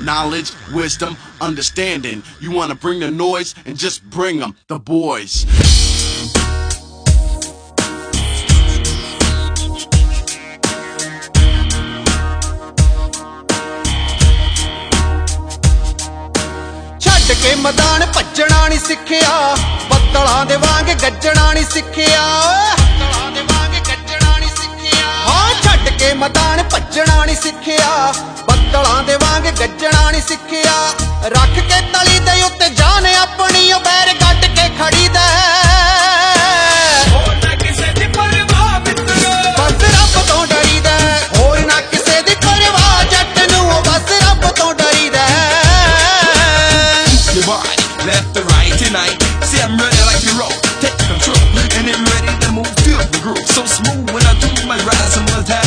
knowledge, wisdom, understanding. You wanna bring the noise and just bring them, the boys. ਛੱਡ ਕੇ ਮੈਦਾਨ ਭੱਜਣਾ ਨਹੀਂ ਸਿੱਖਿਆ, ਬੱਦਲਾਂ ਦੇ ਵਾਂਗ ਗੱਜਣਾ ਨਹੀਂ ਸਿੱਖਿਆ, ਬੱਦਲਾਂ ਦੇ ਵਾਂਗ ਗੱਜਣਾ ਨਹੀਂ ਸਿੱਖਿਆ। ਹਾਂ ਛੱਡ ਕੇ ਮੈਦਾਨ ਭੱਜਣਾ ਨਹੀਂ ਸਿੱਖਿਆ, ਬੱਦਲਾਂ ਦੇ ਵਾਂਗ ਗੱਜਣਾ ਨਹੀਂ ਸਿੱਖਿਆ। ਰੱਖ ਕੇ ਤਲੀ ਦੇ ਉੱਤੇ ਜਾਨ ਆਪਣੀ, ਉਹ ਬੈਰ ਗੱਡ ਕੇ ਖੜੀ ਦਾ ਹੋਰ ਨਾ ਕਿਸੇ ਦੀ ਪਰਵਾਹ ਮਿੱਤਰੋ, ਬਸ ਰੱਬ ਤੋਂ ਡਰੀਦਾ। ਹੋਰ ਨਾ ਕਿਸੇ ਦੀ ਪਰਵਾਹ ਜੱਟ ਨੂੰ, ਉਹ ਬਸ ਰੱਬ ਤੋਂ ਡਰੀਦਾ। Your body, left to right tonight. See, I'm ready like you roll. Take control, and I'm ready to move. Feel the groove, so smooth when I do my rise and my time.